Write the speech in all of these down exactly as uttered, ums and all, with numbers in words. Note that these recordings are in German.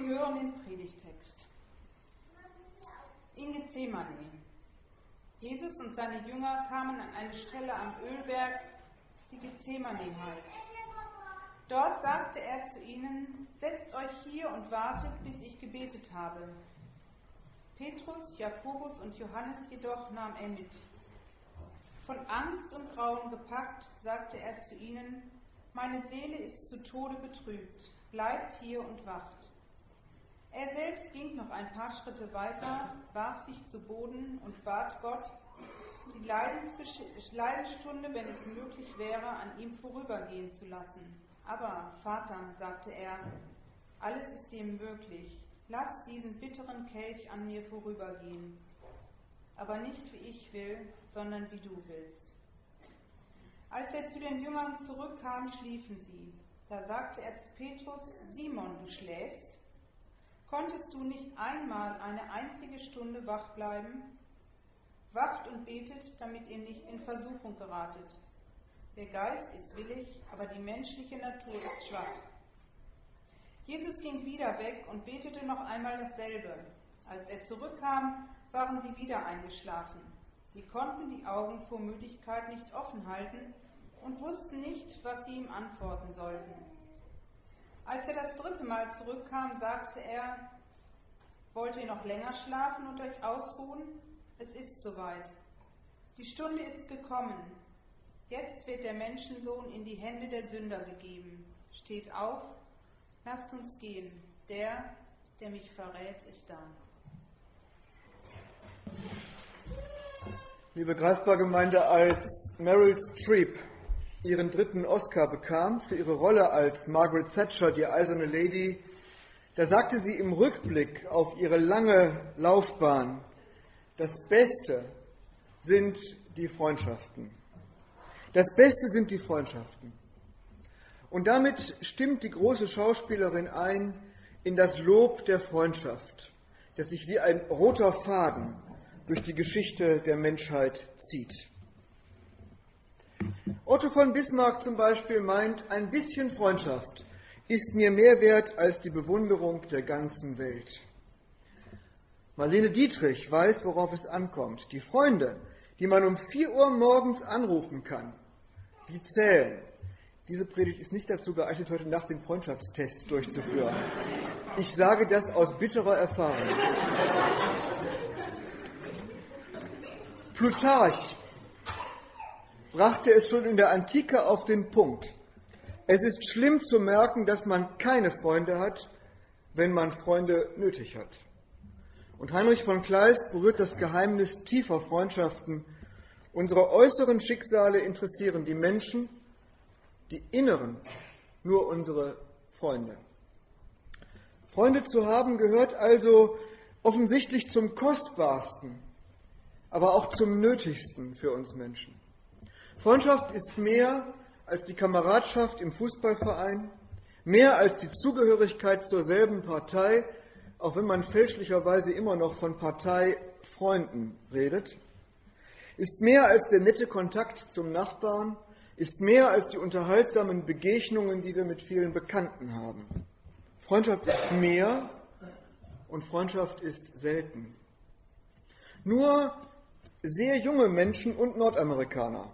Sie hören den Predigtext. In Gethsemane. Jesus und seine Jünger kamen an eine Stelle am Ölberg, die Gethsemane heißt. Dort sagte er zu ihnen: Setzt euch hier und wartet, bis ich gebetet habe. Petrus, Jakobus und Johannes jedoch nahm er mit. Von Angst und Grauen gepackt, sagte er zu ihnen: Meine Seele ist zu Tode betrübt, bleibt hier und wacht. Er selbst ging noch ein paar Schritte weiter, warf sich zu Boden und bat Gott, die Leidensstunde, wenn es möglich wäre, an ihm vorübergehen zu lassen. Aber, Vater, sagte er, alles ist dir möglich. Lass diesen bitteren Kelch an mir vorübergehen. Aber nicht wie ich will, sondern wie du willst. Als er zu den Jüngern zurückkam, schliefen sie. Da sagte er zu Petrus: Simon, du schläfst? Konntest du nicht einmal eine einzige Stunde wach bleiben? Wacht und betet, damit ihr nicht in Versuchung geratet. Der Geist ist willig, aber die menschliche Natur ist schwach. Jesus ging wieder weg und betete noch einmal dasselbe. Als er zurückkam, waren sie wieder eingeschlafen. Sie konnten die Augen vor Müdigkeit nicht offen halten und wussten nicht, was sie ihm antworten sollten. Als er das dritte Mal zurückkam, sagte er: Wollt ihr noch länger schlafen und euch ausruhen? Es ist soweit. Die Stunde ist gekommen. Jetzt wird der Menschensohn in die Hände der Sünder gegeben. Steht auf, lasst uns gehen. Der, der mich verrät, ist da. Liebe Greifbar-Gemeinde, als Meryl Streep ihren dritten Oscar bekam für ihre Rolle als Margaret Thatcher, die eiserne Lady, da sagte sie im Rückblick auf ihre lange Laufbahn: Das Beste sind die Freundschaften. Das Beste sind die Freundschaften. Und damit stimmt die große Schauspielerin ein in das Lob der Freundschaft, das sich wie ein roter Faden durch die Geschichte der Menschheit zieht. Otto von Bismarck zum Beispiel meint, ein bisschen Freundschaft ist mir mehr wert als die Bewunderung der ganzen Welt. Marlene Dietrich weiß, worauf es ankommt. Die Freunde, die man um vier Uhr morgens anrufen kann, die zählen. Diese Predigt ist nicht dazu geeignet, heute Nacht den Freundschaftstest durchzuführen. Ich sage das aus bitterer Erfahrung. Plutarch brachte es schon in der Antike auf den Punkt. Es ist schlimm zu merken, dass man keine Freunde hat, wenn man Freunde nötig hat. Und Heinrich von Kleist berührt das Geheimnis tiefer Freundschaften. Unsere äußeren Schicksale interessieren die Menschen, die inneren nur unsere Freunde. Freunde zu haben gehört also offensichtlich zum Kostbarsten, aber auch zum Nötigsten für uns Menschen. Freundschaft ist mehr als die Kameradschaft im Fußballverein, mehr als die Zugehörigkeit zur selben Partei, auch wenn man fälschlicherweise immer noch von Parteifreunden redet, ist mehr als der nette Kontakt zum Nachbarn, ist mehr als die unterhaltsamen Begegnungen, die wir mit vielen Bekannten haben. Freundschaft ist mehr und Freundschaft ist selten. Nur sehr junge Menschen und Nordamerikaner,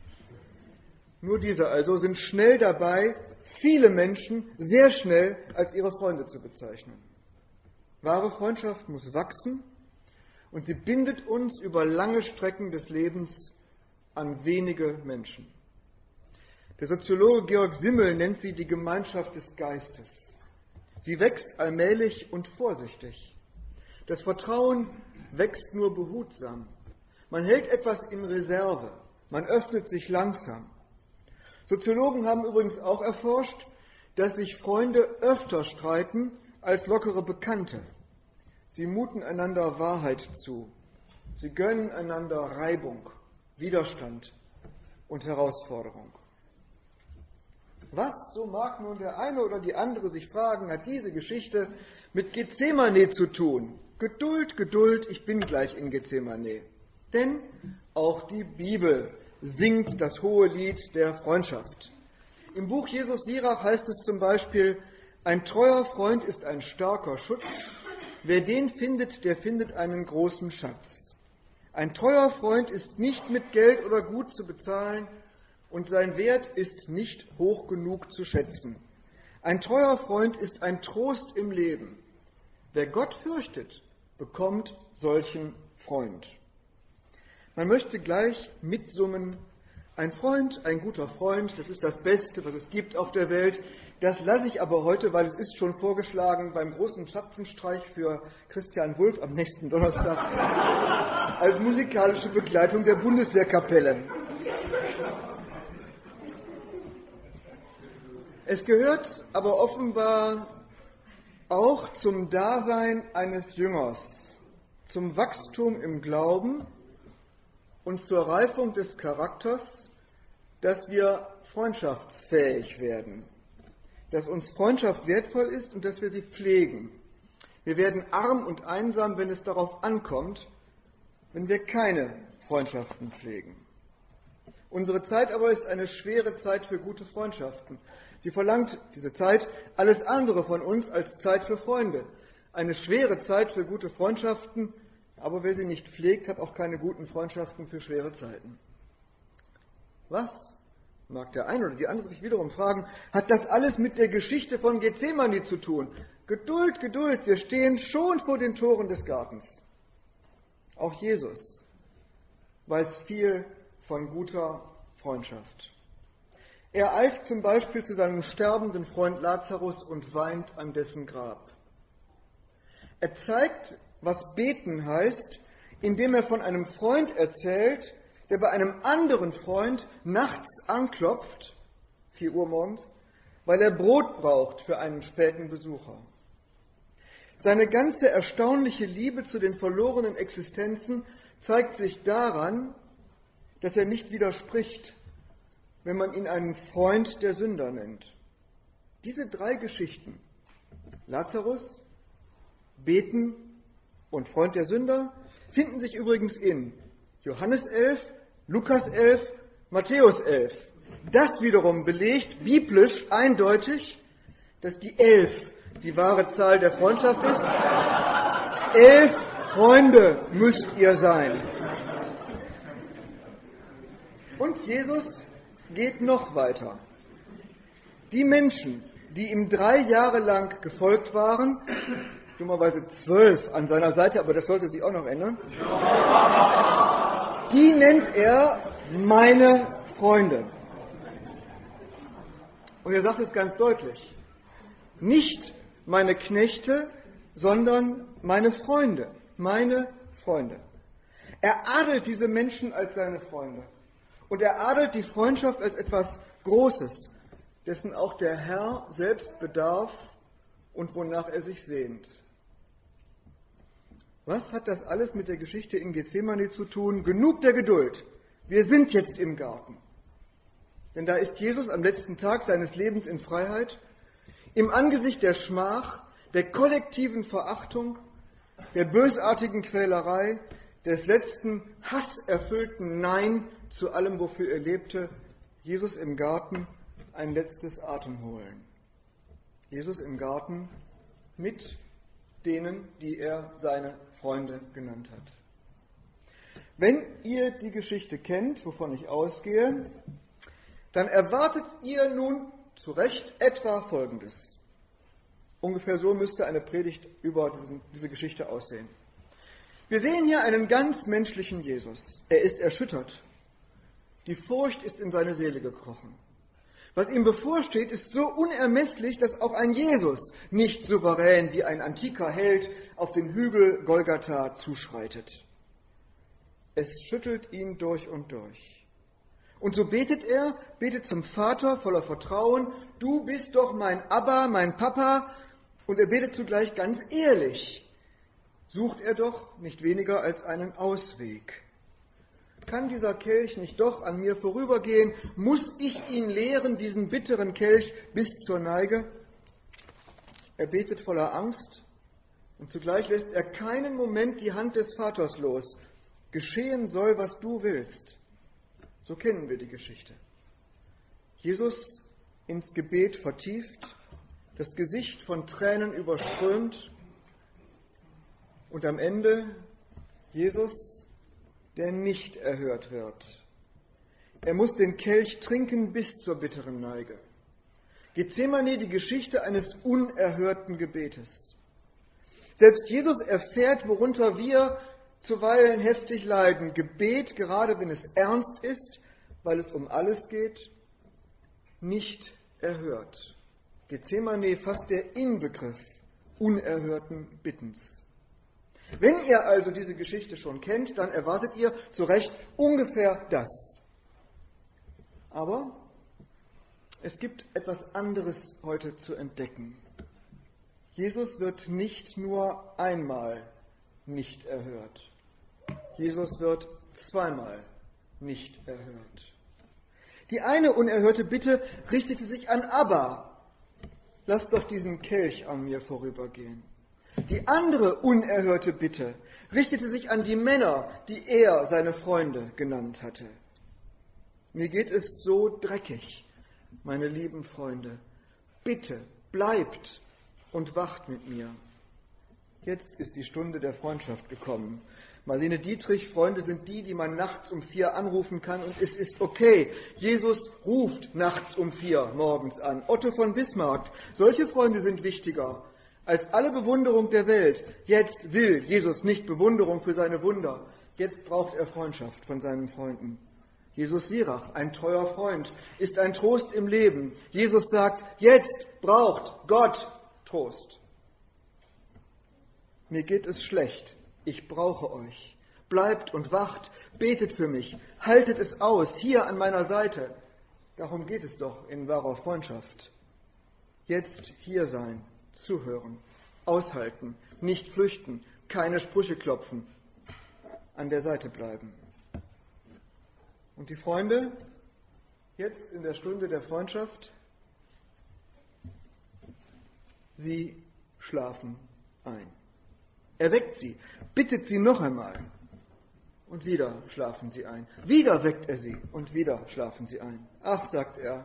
nur diese also, sind schnell dabei, viele Menschen sehr schnell als ihre Freunde zu bezeichnen. Wahre Freundschaft muss wachsen und sie bindet uns über lange Strecken des Lebens an wenige Menschen. Der Soziologe Georg Simmel nennt sie die Gemeinschaft des Geistes. Sie wächst allmählich und vorsichtig. Das Vertrauen wächst nur behutsam. Man hält etwas in Reserve, man öffnet sich langsam. Soziologen haben übrigens auch erforscht, dass sich Freunde öfter streiten als lockere Bekannte. Sie muten einander Wahrheit zu. Sie gönnen einander Reibung, Widerstand und Herausforderung. Was, so mag nun der eine oder die andere sich fragen, hat diese Geschichte mit Gethsemane zu tun? Geduld, Geduld, ich bin gleich in Gethsemane. Denn auch die Bibel singt das hohe Lied der Freundschaft. Im Buch Jesus Sirach heißt es zum Beispiel: ein treuer Freund ist ein starker Schutz. Wer den findet, der findet einen großen Schatz. Ein treuer Freund ist nicht mit Geld oder Gut zu bezahlen und sein Wert ist nicht hoch genug zu schätzen. Ein treuer Freund ist ein Trost im Leben. Wer Gott fürchtet, bekommt solchen Freund. Man möchte gleich mitsummen, ein Freund, ein guter Freund, das ist das Beste, was es gibt auf der Welt. Das lasse ich aber heute, weil es ist schon vorgeschlagen beim großen Zapfenstreich für Christian Wulff am nächsten Donnerstag als musikalische Begleitung der Bundeswehrkapelle. Es gehört aber offenbar auch zum Dasein eines Jüngers, zum Wachstum im Glauben und zur Reifung des Charakters, dass wir freundschaftsfähig werden, dass uns Freundschaft wertvoll ist und dass wir sie pflegen. Wir werden arm und einsam, wenn es darauf ankommt, wenn wir keine Freundschaften pflegen. Unsere Zeit aber ist eine schwere Zeit für gute Freundschaften. Sie verlangt, diese Zeit, alles andere von uns als Zeit für Freunde. Eine schwere Zeit für gute Freundschaften, aber wer sie nicht pflegt, hat auch keine guten Freundschaften für schwere Zeiten. Was, mag der eine oder die andere sich wiederum fragen, hat das alles mit der Geschichte von Gethsemane zu tun? Geduld, Geduld, wir stehen schon vor den Toren des Gartens. Auch Jesus weiß viel von guter Freundschaft. Er eilt zum Beispiel zu seinem sterbenden Freund Lazarus und weint an dessen Grab. Er zeigt, was beten heißt, indem er von einem Freund erzählt, der bei einem anderen Freund nachts anklopft, vier Uhr morgens, weil er Brot braucht für einen späten Besucher. Seine ganze erstaunliche Liebe zu den verlorenen Existenzen zeigt sich daran, dass er nicht widerspricht, wenn man ihn einen Freund der Sünder nennt. Diese drei Geschichten, Lazarus, Beten und Freund der Sünder, finden sich übrigens in Johannes elf, Lukas elf, Matthäus elf. Das wiederum belegt biblisch eindeutig, dass die elf die wahre Zahl der Freundschaft ist. Elf Freunde müsst ihr sein. Und Jesus geht noch weiter. Die Menschen, die ihm drei Jahre lang gefolgt waren, dummerweise zwölf an seiner Seite, aber das sollte sich auch noch ändern, die nennt er meine Freunde. Und er sagt es ganz deutlich. Nicht meine Knechte, sondern meine Freunde. Meine Freunde. Er adelt diese Menschen als seine Freunde. Und er adelt die Freundschaft als etwas Großes, dessen auch der Herr selbst bedarf und wonach er sich sehnt. Was hat das alles mit der Geschichte in Gethsemane zu tun? Genug der Geduld. Wir sind jetzt im Garten. Denn da ist Jesus am letzten Tag seines Lebens in Freiheit, im Angesicht der Schmach, der kollektiven Verachtung, der bösartigen Quälerei, des letzten hasserfüllten Nein zu allem, wofür er lebte, Jesus im Garten ein letztes Atemholen. Jesus im Garten mit denen, die er seine Freunde genannt hat. Wenn ihr die Geschichte kennt, wovon ich ausgehe, dann erwartet ihr nun zu Recht etwa Folgendes. Ungefähr so müsste eine Predigt über diesen, diese Geschichte aussehen. Wir sehen hier einen ganz menschlichen Jesus. Er ist erschüttert. Die Furcht ist in seine Seele gekrochen. Was ihm bevorsteht, ist so unermesslich, dass auch ein Jesus nicht souverän wie ein antiker Held auf den Hügel Golgatha zuschreitet. Es schüttelt ihn durch und durch. Und so betet er, betet zum Vater voller Vertrauen, du bist doch mein Abba, mein Papa, und er betet zugleich ganz ehrlich. Sucht er doch nicht weniger als einen Ausweg. Kann dieser Kelch nicht doch an mir vorübergehen? Muss ich ihn leeren, diesen bitteren Kelch, bis zur Neige? Er betet voller Angst und zugleich lässt er keinen Moment die Hand des Vaters los. Geschehen soll, was du willst. So kennen wir die Geschichte. Jesus ins Gebet vertieft, das Gesicht von Tränen überströmt und am Ende Jesus, der nicht erhört wird. Er muss den Kelch trinken bis zur bitteren Neige. Gethsemane, die Geschichte eines unerhörten Gebetes. Selbst Jesus erfährt, worunter wir zuweilen heftig leiden. Gebet, gerade wenn es ernst ist, weil es um alles geht, nicht erhört. Gethsemane fasst der Inbegriff unerhörten Bittens. Wenn ihr also diese Geschichte schon kennt, dann erwartet ihr zu Recht ungefähr das. Aber es gibt etwas anderes heute zu entdecken. Jesus wird nicht nur einmal nicht erhört. Jesus wird zweimal nicht erhört. Die eine unerhörte Bitte richtete sich an Abba. Lass doch diesen Kelch an mir vorübergehen. Die andere unerhörte Bitte richtete sich an die Männer, die er seine Freunde genannt hatte. Mir geht es so dreckig, meine lieben Freunde. Bitte bleibt und wacht mit mir. Jetzt ist die Stunde der Freundschaft gekommen. Marlene Dietrich, Freunde sind die, die man nachts um vier anrufen kann und es ist okay. Jesus ruft nachts um vier morgens an. Otto von Bismarck, solche Freunde sind wichtiger als alle Bewunderung der Welt. Jetzt will Jesus nicht Bewunderung für seine Wunder. Jetzt braucht er Freundschaft von seinen Freunden. Jesus Sirach, ein treuer Freund, ist ein Trost im Leben. Jesus sagt, jetzt braucht Gott Trost. Mir geht es schlecht. Ich brauche euch. Bleibt und wacht, betet für mich, haltet es aus, hier an meiner Seite. Darum geht es doch in wahrer Freundschaft. Jetzt hier sein, zuhören, aushalten, nicht flüchten, keine Sprüche klopfen, an der Seite bleiben. Und die Freunde, jetzt in der Stunde der Freundschaft, sie schlafen ein. Er weckt sie, bittet sie noch einmal und wieder schlafen sie ein. Wieder weckt er sie und wieder schlafen sie ein. Ach, sagt er,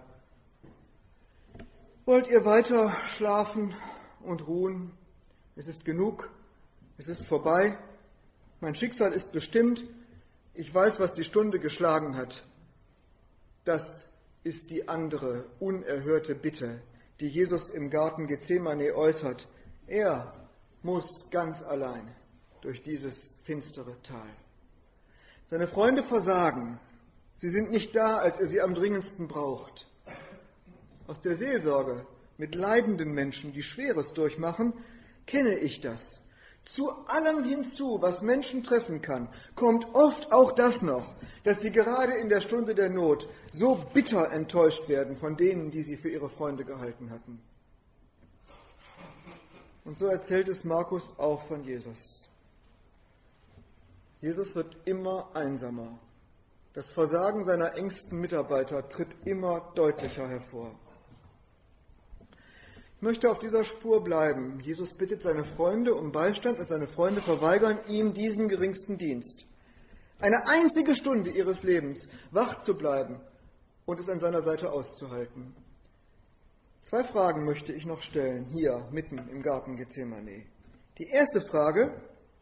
wollt ihr weiter schlafen und ruhen? Es ist genug, es ist vorbei, mein Schicksal ist bestimmt, ich weiß, was die Stunde geschlagen hat. Das ist die andere unerhörte Bitte, die Jesus im Garten Gethsemane äußert. Er muss ganz allein durch dieses finstere Tal. Seine Freunde versagen. Sie sind nicht da, als er sie am dringendsten braucht. Aus der Seelsorge mit leidenden Menschen, die Schweres durchmachen, kenne ich das. Zu allem hinzu, was Menschen treffen kann, kommt oft auch das noch, dass sie gerade in der Stunde der Not so bitter enttäuscht werden von denen, die sie für ihre Freunde gehalten hatten. Und so erzählt es Markus auch von Jesus. Jesus wird immer einsamer. Das Versagen seiner engsten Mitarbeiter tritt immer deutlicher hervor. Ich möchte auf dieser Spur bleiben. Jesus bittet seine Freunde um Beistand und seine Freunde verweigern ihm diesen geringsten Dienst. Eine einzige Stunde ihres Lebens wach zu bleiben und es an seiner Seite auszuhalten. Zwei Fragen möchte ich noch stellen, hier mitten im Garten Gethsemane. Die erste Frage: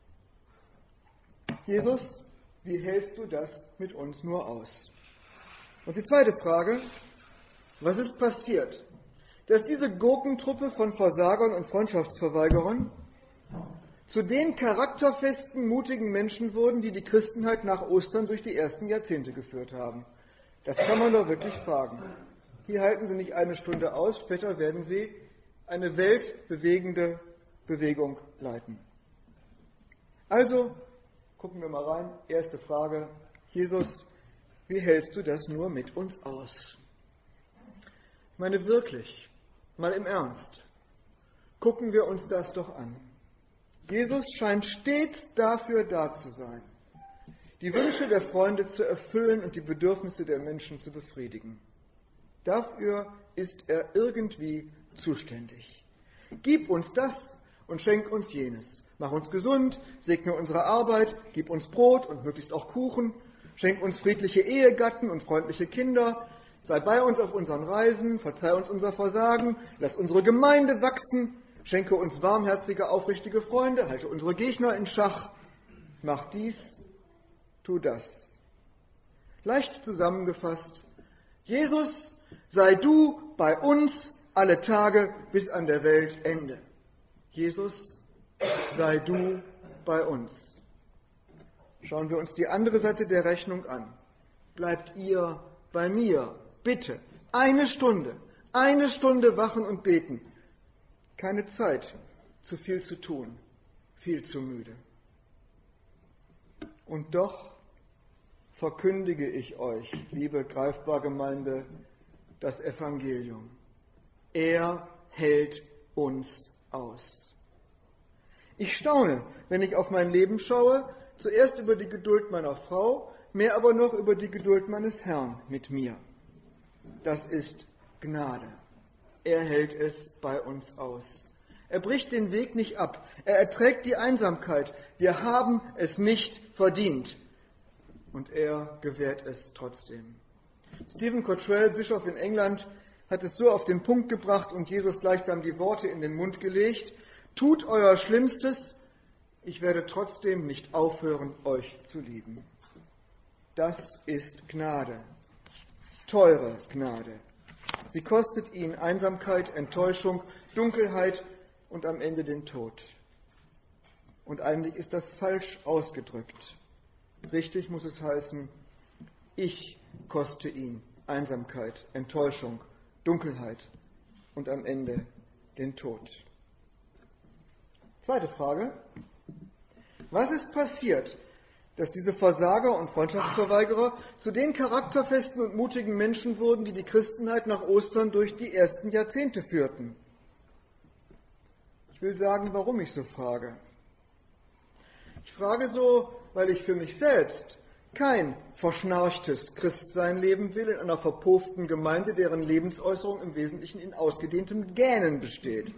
Jesus, wie hältst du das mit uns nur aus? Und die zweite Frage: Was ist passiert, dass diese Gurkentruppe von Versagern und Freundschaftsverweigerern zu den charakterfesten, mutigen Menschen wurden, die die Christenheit nach Ostern durch die ersten Jahrzehnte geführt haben? Das kann man doch wirklich fragen. Hier halten sie nicht eine Stunde aus, später werden sie eine weltbewegende Bewegung leiten. Also, gucken wir mal rein. Erste Frage: Jesus, wie hältst du das nur mit uns aus? Ich meine wirklich, mal im Ernst, gucken wir uns das doch an. Jesus scheint stets dafür da zu sein, die Wünsche der Freunde zu erfüllen und die Bedürfnisse der Menschen zu befriedigen. Dafür ist er irgendwie zuständig. Gib uns das und schenk uns jenes. Mach uns gesund, segne unsere Arbeit, gib uns Brot und möglichst auch Kuchen, schenk uns friedliche Ehegatten und freundliche Kinder, Sei bei uns auf unseren Reisen, verzeih uns unser Versagen, lass unsere Gemeinde wachsen, schenke uns warmherzige, aufrichtige Freunde, halte unsere Gegner in Schach. Mach dies, tu das. Leicht zusammengefasst: Jesus, sei du bei uns alle Tage bis an der Weltende. Jesus, sei du bei uns. Schauen wir uns die andere Seite der Rechnung an. Bleibt ihr bei mir, bitte, eine Stunde, eine Stunde wachen und beten. Keine Zeit, zu viel zu tun, viel zu müde. Und doch verkündige ich euch, liebe Greifbar-Gemeinde, das Evangelium. Er hält uns aus. Ich staune, wenn ich auf mein Leben schaue, zuerst über die Geduld meiner Frau, mehr aber noch über die Geduld meines Herrn mit mir. Das ist Gnade. Er hält es bei uns aus. Er bricht den Weg nicht ab. Er erträgt die Einsamkeit. Wir haben es nicht verdient. Und er gewährt es trotzdem. Stephen Cottrell, Bischof in England, hat es so auf den Punkt gebracht und Jesus gleichsam die Worte in den Mund gelegt: Tut euer Schlimmstes, ich werde trotzdem nicht aufhören, euch zu lieben. Das ist Gnade, teure Gnade. Sie kostet ihn Einsamkeit, Enttäuschung, Dunkelheit und am Ende den Tod. Und eigentlich ist das falsch ausgedrückt. Richtig muss es heißen: Ich koste ihn Einsamkeit, Enttäuschung, Dunkelheit und am Ende den Tod. Zweite Frage: Was ist passiert, dass diese Versager und Freundschaftsverweigerer zu den charakterfesten und mutigen Menschen wurden, die die Christenheit nach Ostern durch die ersten Jahrzehnte führten? Ich will sagen, warum ich so frage. Ich frage so, weil ich für mich selbst kein verschnarchtes Christsein leben will in einer verpufften Gemeinde, deren Lebensäußerung im Wesentlichen in ausgedehntem Gähnen besteht.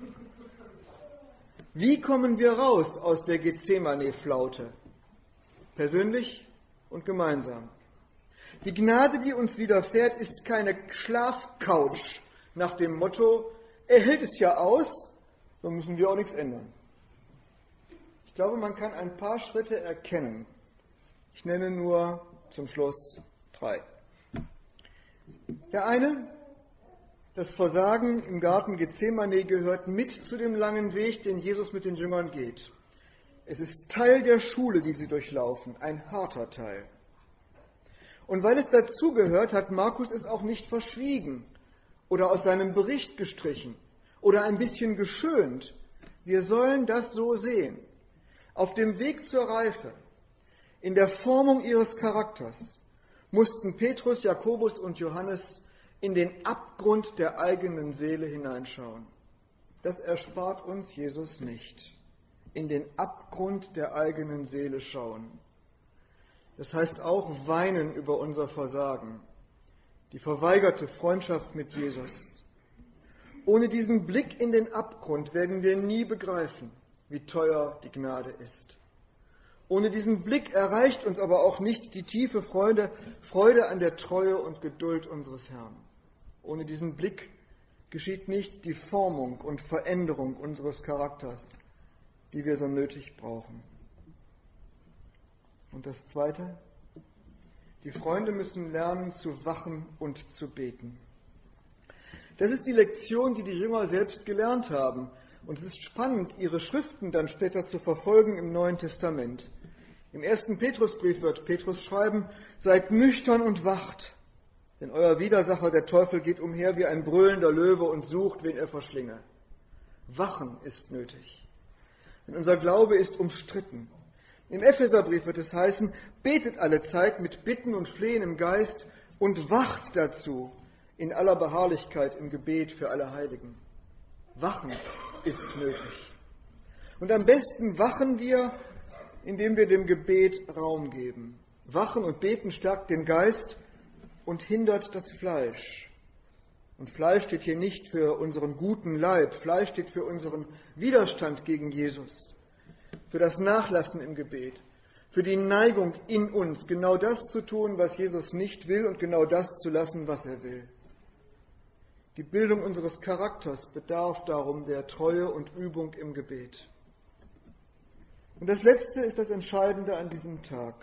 Wie kommen wir raus aus der Gethsemane-Flaute? Persönlich und gemeinsam. Die Gnade, die uns widerfährt, ist keine Schlafcouch nach dem Motto: Er hält es ja aus, dann müssen wir auch nichts ändern. Ich glaube, man kann ein paar Schritte erkennen. Ich nenne nur zum Schluss drei. Der eine: Das Versagen im Garten Gethsemane gehört mit zu dem langen Weg, den Jesus mit den Jüngern geht. Es ist Teil der Schule, die sie durchlaufen, ein harter Teil. Und weil es dazugehört, hat Markus es auch nicht verschwiegen oder aus seinem Bericht gestrichen oder ein bisschen geschönt. Wir sollen das so sehen. Auf dem Weg zur Reife, in der Formung ihres Charakters, mussten Petrus, Jakobus und Johannes in den Abgrund der eigenen Seele hineinschauen. Das erspart uns Jesus nicht. In den Abgrund der eigenen Seele schauen. Das heißt auch weinen über unser Versagen, die verweigerte Freundschaft mit Jesus. Ohne diesen Blick in den Abgrund werden wir nie begreifen, wie teuer die Gnade ist. Ohne diesen Blick erreicht uns aber auch nicht die tiefe Freude, Freude an der Treue und Geduld unseres Herrn. Ohne diesen Blick geschieht nicht die Formung und Veränderung unseres Charakters, die wir so nötig brauchen. Und das Zweite: Die Freunde müssen lernen zu wachen und zu beten. Das ist die Lektion, die die Jünger selbst gelernt haben. Und es ist spannend, ihre Schriften dann später zu verfolgen im Neuen Testament. Im ersten Petrusbrief wird Petrus schreiben: Seid nüchtern und wacht, denn euer Widersacher, der Teufel, geht umher wie ein brüllender Löwe und sucht, wen er verschlinge. Wachen ist nötig. Denn unser Glaube ist umstritten. Im Epheserbrief wird es heißen: Betet alle Zeit mit Bitten und Flehen im Geist und wacht dazu in aller Beharrlichkeit im Gebet für alle Heiligen. Wachen ist nötig. Und am besten wachen wir, indem wir dem Gebet Raum geben. Wachen und Beten stärkt den Geist und hindert das Fleisch. Und Fleisch steht hier nicht für unseren guten Leib. Fleisch steht für unseren Widerstand gegen Jesus, für das Nachlassen im Gebet, für die Neigung in uns, genau das zu tun, was Jesus nicht will, und genau das zu lassen, was er will. Die Bildung unseres Charakters bedarf darum der Treue und Übung im Gebet. Und das Letzte ist das Entscheidende an diesem Tag.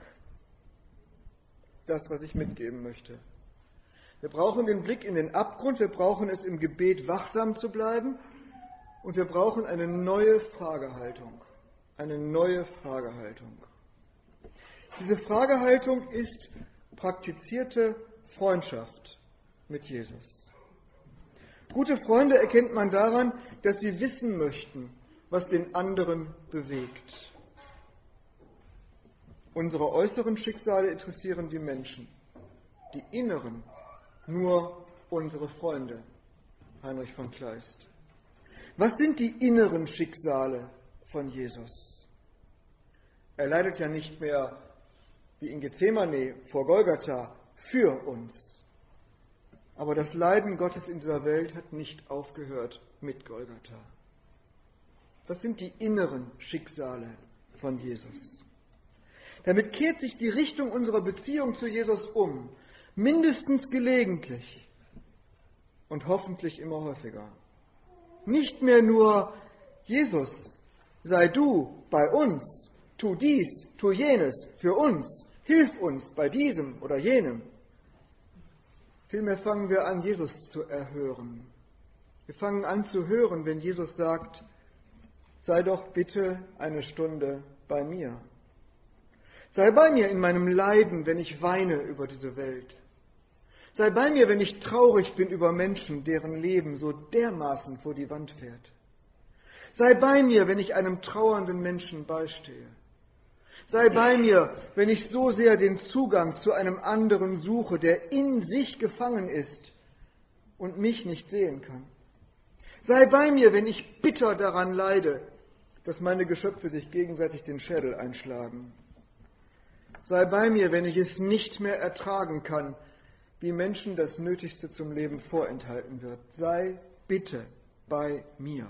Das, was ich mitgeben möchte. Wir brauchen den Blick in den Abgrund, wir brauchen es im Gebet wachsam zu bleiben und wir brauchen eine neue Fragehaltung. Eine neue Fragehaltung. Diese Fragehaltung ist praktizierte Freundschaft mit Jesus. Gute Freunde erkennt man daran, dass sie wissen möchten, was den anderen bewegt. Unsere äußeren Schicksale interessieren die Menschen, die inneren nur unsere Freunde. Heinrich von Kleist. Was sind die inneren Schicksale von Jesus? Er leidet ja nicht mehr wie in Gethsemane vor Golgatha für uns. Aber das Leiden Gottes in dieser Welt hat nicht aufgehört mit Golgatha. Das sind die inneren Schicksale von Jesus. Damit kehrt sich die Richtung unserer Beziehung zu Jesus um, mindestens gelegentlich und hoffentlich immer häufiger. Nicht mehr nur, Jesus, sei du bei uns, tu dies, tu jenes für uns, hilf uns bei diesem oder jenem. Vielmehr fangen wir an, Jesus zu erhören. Wir fangen an zu hören, wenn Jesus sagt, sei doch bitte eine Stunde bei mir. Sei bei mir in meinem Leiden, wenn ich weine über diese Welt. Sei bei mir, wenn ich traurig bin über Menschen, deren Leben so dermaßen vor die Wand fährt. Sei bei mir, wenn ich einem trauernden Menschen beistehe. Sei bei mir, wenn ich so sehr den Zugang zu einem anderen suche, der in sich gefangen ist und mich nicht sehen kann. Sei bei mir, wenn ich bitter daran leide, dass meine Geschöpfe sich gegenseitig den Schädel einschlagen. Sei bei mir, wenn ich es nicht mehr ertragen kann, wie Menschen das Nötigste zum Leben vorenthalten wird. Sei bitte bei mir.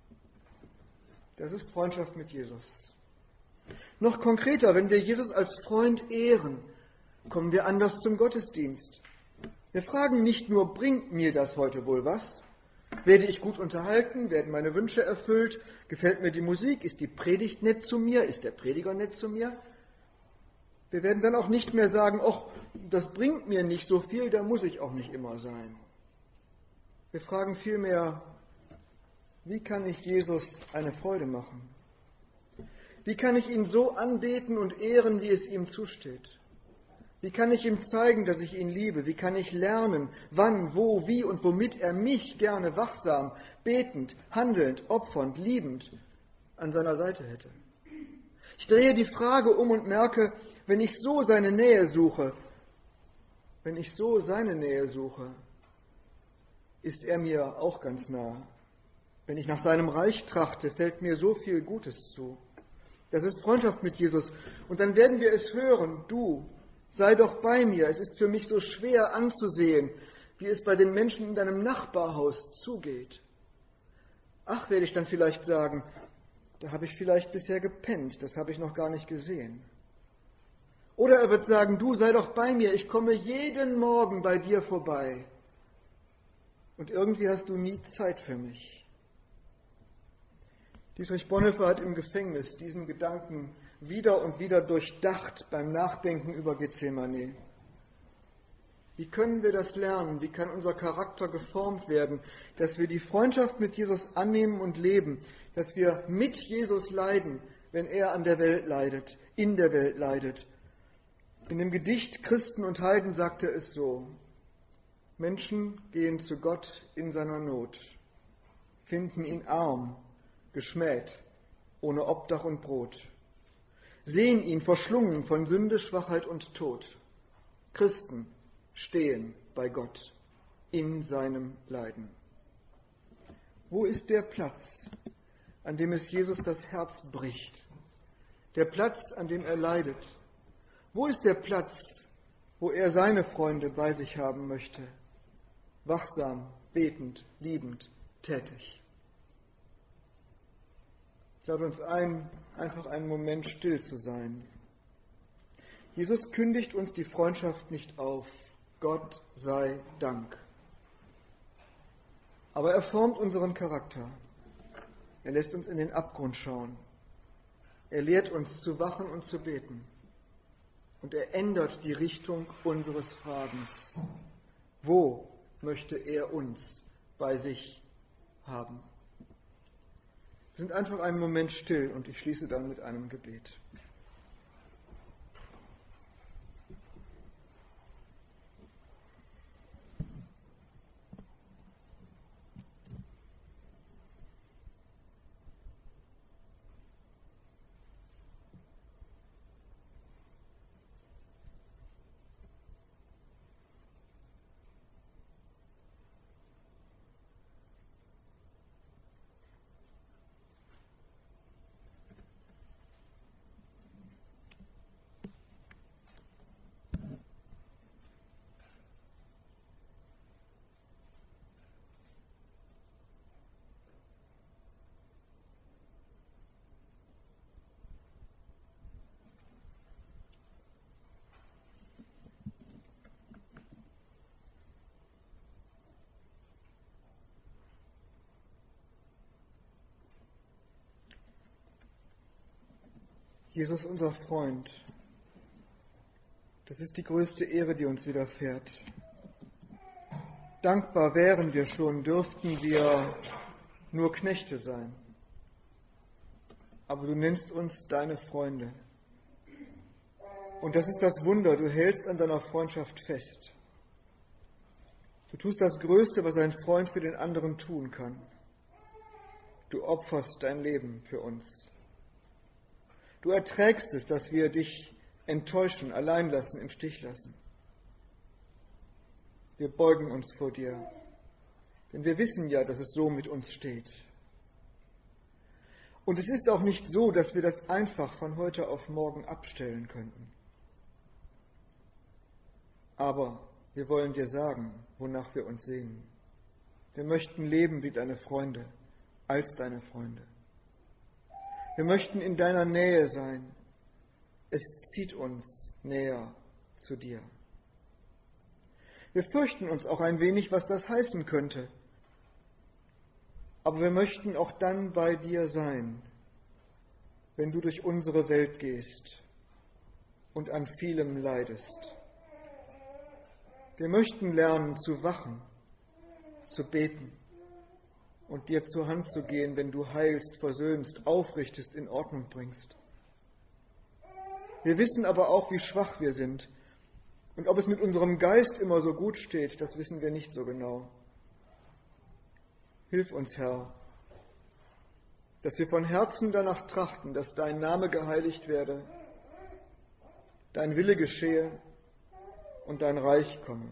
Das ist Freundschaft mit Jesus. Noch konkreter, wenn wir Jesus als Freund ehren, kommen wir anders zum Gottesdienst. Wir fragen nicht nur, bringt mir das heute wohl was? Werde ich gut unterhalten? Werden meine Wünsche erfüllt? Gefällt mir die Musik? Ist die Predigt nett zu mir? Ist der Prediger nett zu mir? Wir werden dann auch nicht mehr sagen, ach, das bringt mir nicht so viel, da muss ich auch nicht immer sein. Wir fragen vielmehr, wie kann ich Jesus eine Freude machen? Wie kann ich ihn so anbeten und ehren, wie es ihm zusteht? Wie kann ich ihm zeigen, dass ich ihn liebe? Wie kann ich lernen, wann, wo, wie und womit er mich gerne wachsam, betend, handelnd, opfernd, liebend an seiner Seite hätte? Ich drehe die Frage um und merke, wenn ich so seine Nähe suche, wenn ich so seine Nähe suche, ist er mir auch ganz nah. Wenn ich nach seinem Reich trachte, fällt mir so viel Gutes zu. Das ist Freundschaft mit Jesus. Und dann werden wir es hören, du, sei doch bei mir. Es ist für mich so schwer anzusehen, wie es bei den Menschen in deinem Nachbarhaus zugeht. Ach, werde ich dann vielleicht sagen, da habe ich vielleicht bisher gepennt, das habe ich noch gar nicht gesehen. Oder er wird sagen, du, sei doch bei mir, ich komme jeden Morgen bei dir vorbei. Und irgendwie hast du nie Zeit für mich. Dietrich Bonhoeffer hat im Gefängnis diesen Gedanken wieder und wieder durchdacht beim Nachdenken über Gethsemane. Wie können wir das lernen? Wie kann unser Charakter geformt werden, dass wir die Freundschaft mit Jesus annehmen und leben, dass wir mit Jesus leiden, wenn er an der Welt leidet, in der Welt leidet? In dem Gedicht Christen und Heiden sagt er es so: Menschen gehen zu Gott in seiner Not, finden ihn arm, geschmäht, ohne Obdach und Brot, sehen ihn verschlungen von Sünde, Schwachheit und Tod. Christen stehen bei Gott in seinem Leiden. Wo ist der Platz, an dem es Jesus das Herz bricht? Der Platz, an dem er leidet? Wo ist der Platz, wo er seine Freunde bei sich haben möchte? Wachsam, betend, liebend, tätig. Ich lade uns ein, einfach einen Moment still zu sein. Jesus kündigt uns die Freundschaft nicht auf. Gott sei Dank. Aber er formt unseren Charakter. Er lässt uns in den Abgrund schauen. Er lehrt uns zu wachen und zu beten. Und er ändert die Richtung unseres Fragens. Wo möchte er uns bei sich haben? Wir sind einfach einen Moment still und ich schließe dann mit einem Gebet. Jesus, unser Freund, das ist die größte Ehre, die uns widerfährt. Dankbar wären wir schon, dürften wir nur Knechte sein. Aber du nennst uns deine Freunde. Und das ist das Wunder, du hältst an deiner Freundschaft fest. Du tust das Größte, was ein Freund für den anderen tun kann. Du opferst dein Leben für uns. Du erträgst es, dass wir dich enttäuschen, allein lassen, im Stich lassen. Wir beugen uns vor dir, denn wir wissen ja, dass es so mit uns steht. Und es ist auch nicht so, dass wir das einfach von heute auf morgen abstellen könnten. Aber wir wollen dir sagen, wonach wir uns sehnen. Wir möchten leben wie deine Freunde, als deine Freunde. Wir möchten in deiner Nähe sein. Es zieht uns näher zu dir. Wir fürchten uns auch ein wenig, was das heißen könnte. Aber wir möchten auch dann bei dir sein, wenn du durch unsere Welt gehst und an vielem leidest. Wir möchten lernen zu wachen, zu beten und dir zur Hand zu gehen, wenn du heilst, versöhnst, aufrichtest, in Ordnung bringst. Wir wissen aber auch, wie schwach wir sind. Und ob es mit unserem Geist immer so gut steht, das wissen wir nicht so genau. Hilf uns, Herr, dass wir von Herzen danach trachten, dass dein Name geheiligt werde, dein Wille geschehe und dein Reich komme.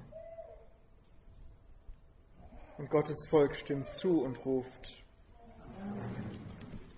Und Gottes Volk stimmt zu und ruft. Amen.